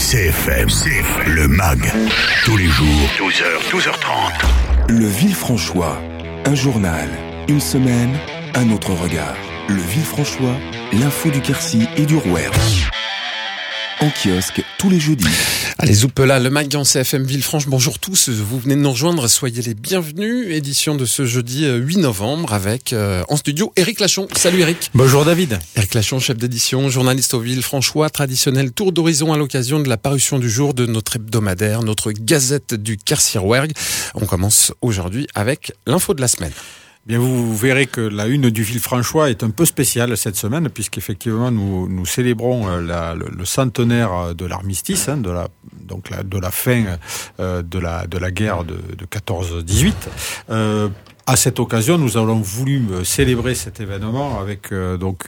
CFM, le MAG, tous les jours, 12h, 12h30. Le Villefranchois, un journal, une semaine, un autre regard. Le Villefranchois, l'info du Quercy et du Rouergue. En kiosque, tous les jeudis. Allez, Zoupela, le MAG en CFM Villefranche. Bonjour tous, vous venez de nous rejoindre, soyez les bienvenus. Édition de ce jeudi 8 novembre avec, en studio, Éric Lachon. Salut Éric. Bonjour David. Éric Lachon, chef d'édition, journaliste au Villefranchois, traditionnel tour d'horizon à l'occasion de la parution du jour de notre hebdomadaire, notre gazette du Quercy-Rouergue. On commence aujourd'hui avec l'info de la semaine. Bien, vous verrez que la une du Villefranchois est un peu spéciale cette semaine, puisqu'effectivement nous célébrons le centenaire de l'armistice, de la fin de la guerre de 14-18. À cette occasion, nous avons voulu célébrer cet événement avec donc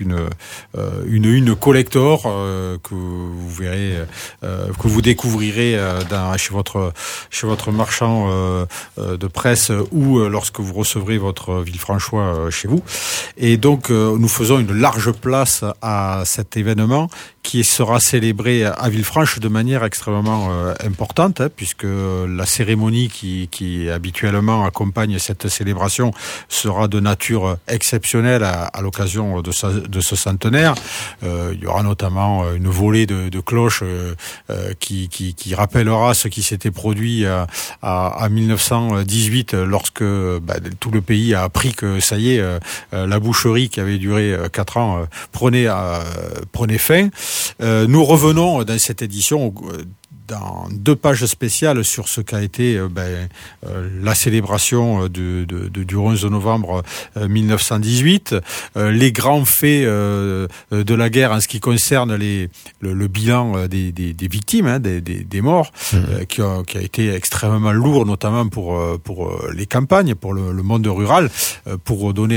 une collector que vous verrez, que vous découvrirez chez votre marchand de presse ou lorsque vous recevrez votre Villefranchois chez vous. Et donc nous faisons une large place à cet événement qui sera célébré à Villefranche de manière extrêmement importante, puisque la cérémonie qui habituellement accompagne cette célébration sera de nature exceptionnelle à l'occasion de ce centenaire. Il y aura notamment une volée de cloches qui rappellera ce qui s'était produit à 1918 lorsque tout le pays a appris que ça y est, la boucherie qui avait duré 4 ans prenait fin. Nous revenons dans cette édition dans 2 pages spéciales sur ce qu'a été la célébration du 11 novembre 1918, les grands faits de la guerre en ce qui concerne le bilan des victimes, des morts, qui a été extrêmement lourd, notamment pour les campagnes, pour le monde rural. Pour donner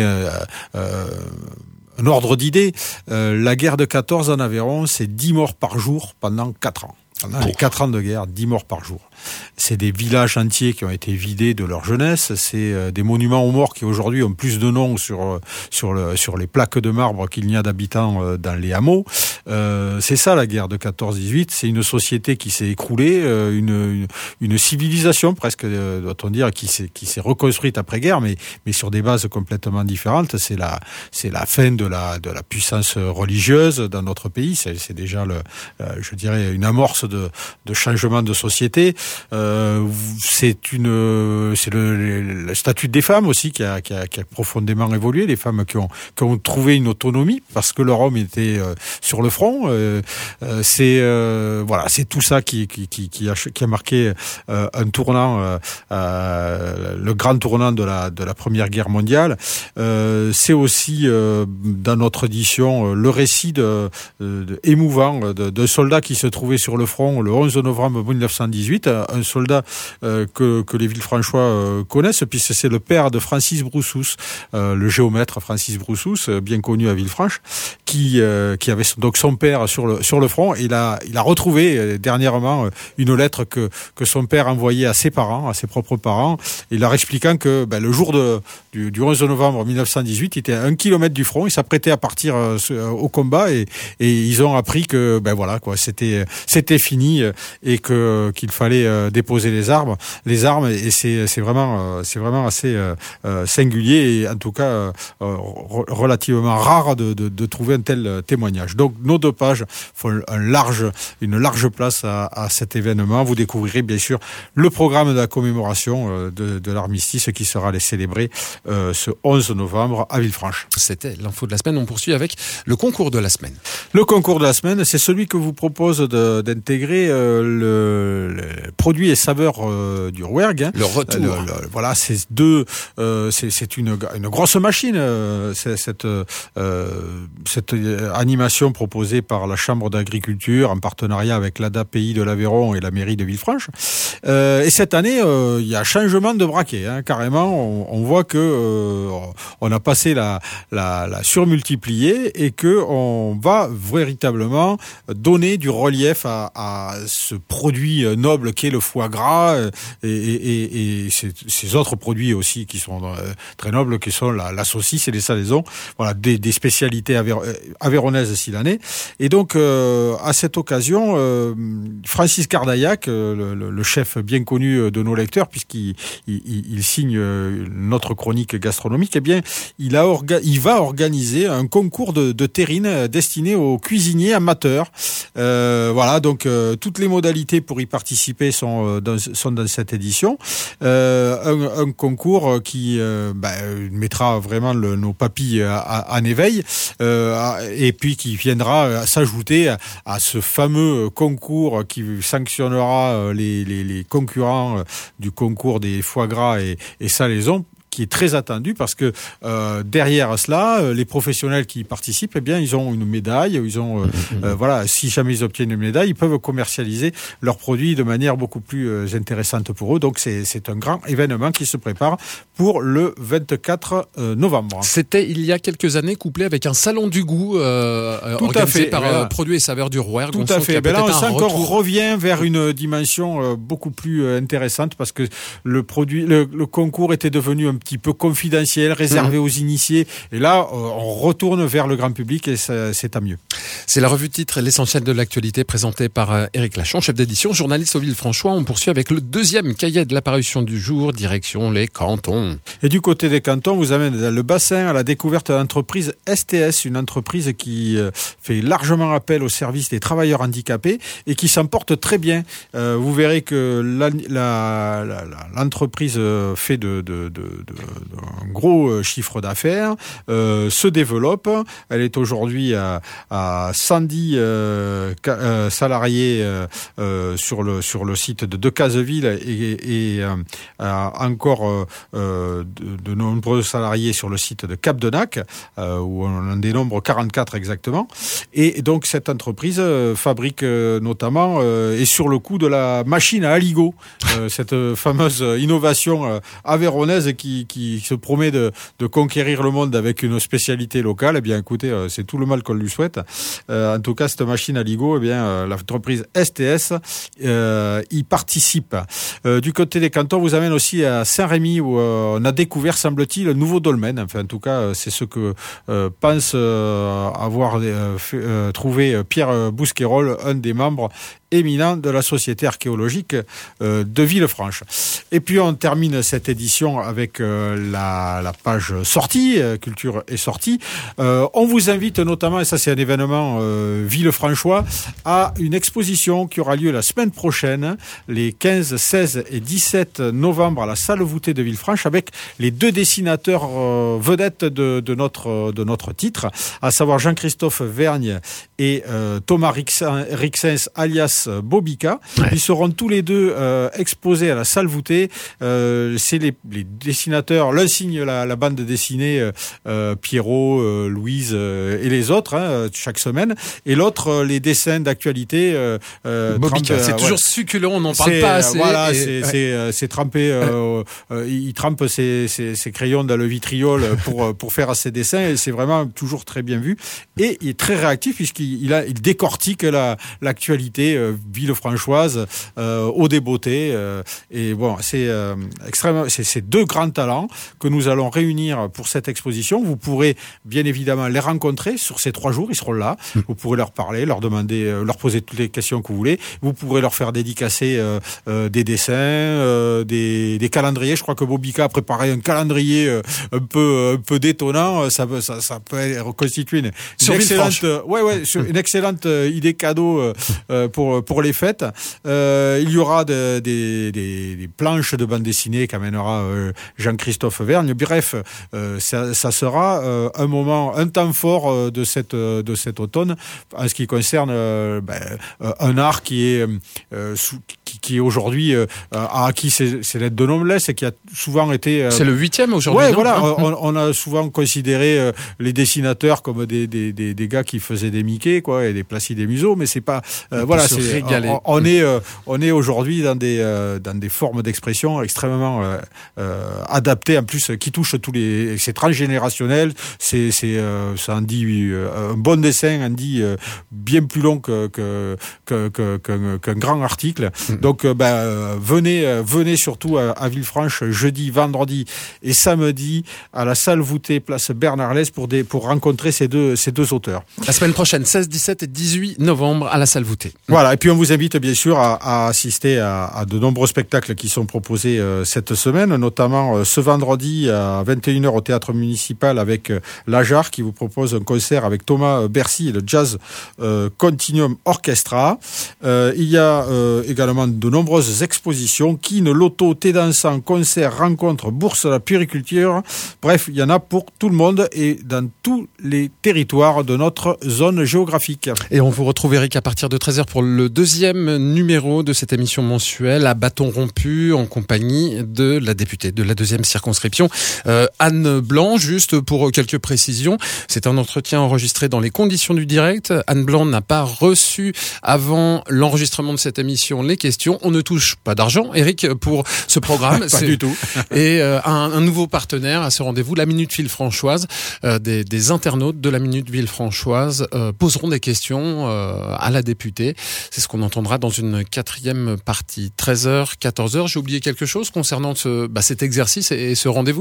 un ordre d'idée, la guerre de 14 en Aveyron, c'est 10 morts par jour pendant 4 ans. Pendant les 4 ans de guerre, 10 morts par jour. C'est des villages entiers qui ont été vidés de leur jeunesse. C'est des monuments aux morts qui aujourd'hui ont plus de noms sur les plaques de marbre qu'il n'y a d'habitants dans les hameaux. C'est ça la guerre de 14-18. C'est une société qui s'est écroulée, une civilisation presque, doit-on dire, qui s'est reconstruite après-guerre, mais sur des bases complètement différentes. C'est la fin de la puissance religieuse dans notre pays. C'est déjà je dirais une amorce de changement de société. C'est le statut des femmes aussi qui a profondément évolué. Les femmes qui ont trouvé une autonomie parce que leur homme était sur le front. C'est tout ça qui a marqué un tournant, le grand tournant de la Première Guerre mondiale. C'est aussi dans notre édition le récit émouvant d'un soldat qui se trouvait sur le front le 11 novembre 1918, un soldat que les Villefranchois connaissent, puisque c'est le père de Francis Broussous, le géomètre Francis Broussous, bien connu à Villefranche, qui avait donc son père sur le front. Il a retrouvé dernièrement une lettre que son père envoyait à ses propres parents, et leur expliquant que le jour du 11 novembre 1918, il était à 1 kilomètre du front, il s'apprêtait à partir au combat, et ils ont appris que c'était fini et qu'il fallait déposer les armes, et c'est vraiment assez singulier, et en tout cas relativement rare de trouver un tel témoignage. Donc nos 2 pages font une large place à cet événement. Vous découvrirez bien sûr le programme de la commémoration de l'armistice qui sera célébré ce 11 novembre à Villefranche. C'était l'info de la semaine. On poursuit avec le concours de la semaine. Le concours de la semaine, c'est celui que vous propose d'intégrer le produit et saveur du Rouergue. Le retour. Voilà, c'est une grosse machine. Cette animation proposée par la Chambre d'agriculture en partenariat avec l'ADA Pays de l'Aveyron et la mairie de Villefranche. Et cette année, il y a changement de braquet, carrément. On voit que on a passé la surmultipliée et que on va véritablement donner du relief à ce produit noble qu'est le foie gras et ces autres produits aussi qui sont très nobles, qui sont la saucisse et les salaisons. Voilà, des spécialités aveyronaises s'il en est. Et donc, à cette occasion, Francis Cardaillac, le chef bien connu de nos lecteurs, puisqu'il signe notre chronique gastronomique, eh bien, il va organiser un concours de terrine destiné aux cuisiniers amateurs. Voilà, donc toutes les modalités pour y participer sont dans cette édition. Un concours qui mettra vraiment nos papilles en éveil, et puis qui viendra s'ajouter à ce fameux concours qui sanctionnera les concurrents du concours des foie gras et salaisons, qui est très attendu parce que derrière cela, les professionnels qui y participent, eh bien, ils ont une médaille. Ils ont, voilà, si jamais ils obtiennent une médaille, ils peuvent commercialiser leurs produits de manière beaucoup plus intéressante pour eux. Donc, c'est un grand événement qui se prépare pour le 24 novembre. C'était il y a quelques années couplé avec un salon du goût organisé par Produits et Saveurs du Rouergue. Tout à fait. Là, on sent qu'on revient vers une dimension beaucoup plus intéressante parce que le concours était devenu un petit peu confidentiel, réservé aux initiés. Et là, on retourne vers le grand public et c'est tant mieux. C'est la revue titre et l'essentiel de l'actualité présentée par Éric Lachon, chef d'édition, journaliste au Villefranchois. On poursuit avec le deuxième cahier de la parution du jour, direction les cantons. Et du côté des cantons, vous amène dans le bassin à la découverte de l'entreprise STS, une entreprise qui fait largement appel au service des travailleurs handicapés et qui s'en porte très bien. Vous verrez que l'entreprise fait un gros chiffre d'affaires, se développe. Elle est aujourd'hui à 110 salariés sur le site de Decazeville et encore de nombreux salariés sur le site de Cap-de-Nac, où on en dénombre 44 exactement. Et donc cette entreprise fabrique notamment est sur le coup de la machine à aligot, cette fameuse innovation aveyronnaise qui se promet de conquérir le monde avec une spécialité locale. Eh bien, écoutez, c'est tout le mal qu'on lui souhaite. En tout cas, cette machine à aligot, eh bien, l'entreprise STS y participe. Du côté des cantons, vous amène aussi à Saint-Rémy où on a découvert, semble-t-il, un nouveau dolmen. Enfin, en tout cas, c'est ce que pense avoir trouvé Pierre Bousquerolles, un des membres éminent de la Société archéologique de Villefranche. Et puis on termine cette édition avec la page sortie, culture et sortie. On vous invite notamment, et ça c'est un événement villefranchois, à une exposition qui aura lieu la semaine prochaine, les 15, 16 et 17 novembre à la salle voûtée de Villefranche, avec les deux dessinateurs vedettes de notre titre, à savoir Jean-Christophe Vergne et Thomas Rixens alias Bobica. Ouais. Ils seront tous les deux exposés à la salle voûtée. C'est les dessinateurs. L'un signe la bande dessinée Pierrot, Louise et les autres chaque semaine, et l'autre les dessins d'actualité. Bobica, c'est toujours succulent, on n'en parle pas assez. Voilà, c'est trempé. Il trempe ses crayons dans le vitriol pour faire ses dessins, et c'est vraiment toujours très bien vu. Et il est très réactif puisqu'il décortique l'actualité villefranchoise au débeauté. Et bon, c'est extrêmement. C'est deux grands talents que nous allons réunir pour cette exposition. Vous pourrez bien évidemment les rencontrer sur ces 3 jours. Ils seront là. Vous pourrez leur parler, leur demander, leur poser toutes les questions que vous voulez. Vous pourrez leur faire dédicacer des dessins, des calendriers. Je crois que Bobica a préparé un calendrier un peu détonnant. Ça peut constituer une excellente idée cadeau pour les fêtes. Il y aura des planches de bande dessinée qu'amènera Jean-Christophe Vergne. Bref, ça sera un temps fort de cet automne en ce qui concerne un art qui qui aujourd'hui a acquis ses lettres de noblesse et qui a souvent été... C'est le 8e aujourd'hui. Ouais, voilà. On a souvent considéré les dessinateurs comme des gars qui faisaient des Mickey, quoi, et des Placide et Museau, mais c'est pas... voilà, on est aujourd'hui dans des formes d'expression extrêmement adaptées, en plus, qui touchent tous les... C'est transgénérationnel, ça en dit... un bon dessin en dit bien plus long qu'un grand article. Donc, venez surtout à Villefranche jeudi, vendredi et samedi à la salle voûtée place Bernard-Lès pour rencontrer ces deux auteurs. La semaine prochaine, 16, 17 et 18 novembre à la salle voûtée. Voilà. Et puis on vous invite bien sûr à assister à de nombreux spectacles qui sont proposés cette semaine, notamment ce vendredi à 21h au théâtre municipal avec l'Ajar qui vous propose un concert avec Thomas Bercy et le Jazz Continuum Orchestra. Il y a également de nombreuses expositions, Kin, Loto, thé dansant, concerts, rencontres, bourse à la puriculture. Bref, il y en a pour tout le monde et dans tous les territoires de notre zone géographique. Et on vous retrouve, Eric, à partir de 13h pour le deuxième numéro de cette émission mensuelle à bâton rompu en compagnie de la députée de la 2e circonscription, Anne Blanc. Juste pour quelques précisions, c'est un entretien enregistré dans les conditions du direct. Anne Blanc n'a pas reçu avant l'enregistrement de cette émission les questions. On ne touche pas d'argent, Eric, pour ce programme. Pas du tout. Et un nouveau partenaire à ce rendez-vous, la Minute Villefranchoise. Des internautes de la Minute Villefranchoise poseront des questions à la députée. C'est ce qu'on entendra dans une 4e partie. 13h, 14h. J'ai oublié quelque chose concernant cet exercice et ce rendez-vous ?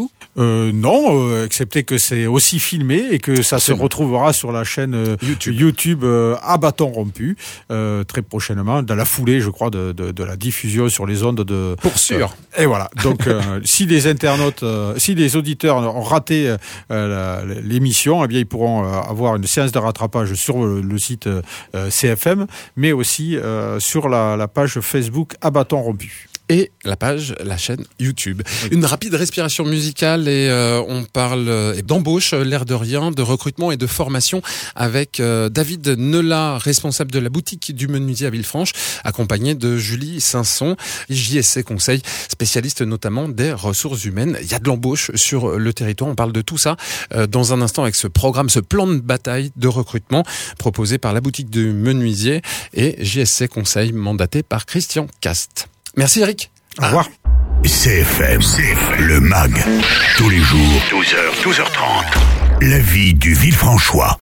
Non, excepté que c'est aussi filmé et que ça se retrouvera sur la chaîne YouTube à bâton rompu très prochainement, dans la foulée, je crois, de la diffusion sur les ondes de... Pour sûr. Et voilà. Donc, si les internautes, si les auditeurs ont raté l'émission, eh bien, ils pourront avoir une séance de rattrapage sur le site CFM, mais aussi sur la page Facebook à bâton rompu. Et la chaîne YouTube. Une rapide respiration musicale et on parle d'embauche, l'air de rien, de recrutement et de formation avec David Neula, responsable de la boutique du menuisier à Villefranche, accompagné de Julie Sanson, JSC Conseil, spécialiste notamment des ressources humaines. Il y a de l'embauche sur le territoire, on parle de tout ça dans un instant avec ce programme, ce plan de bataille de recrutement proposé par la boutique du menuisier et JSC Conseil mandaté par Christian Cast. Merci Eric. Au revoir. CFM, le MAG. Tous les jours, 12h, 12h30. La vie du Villefranchois.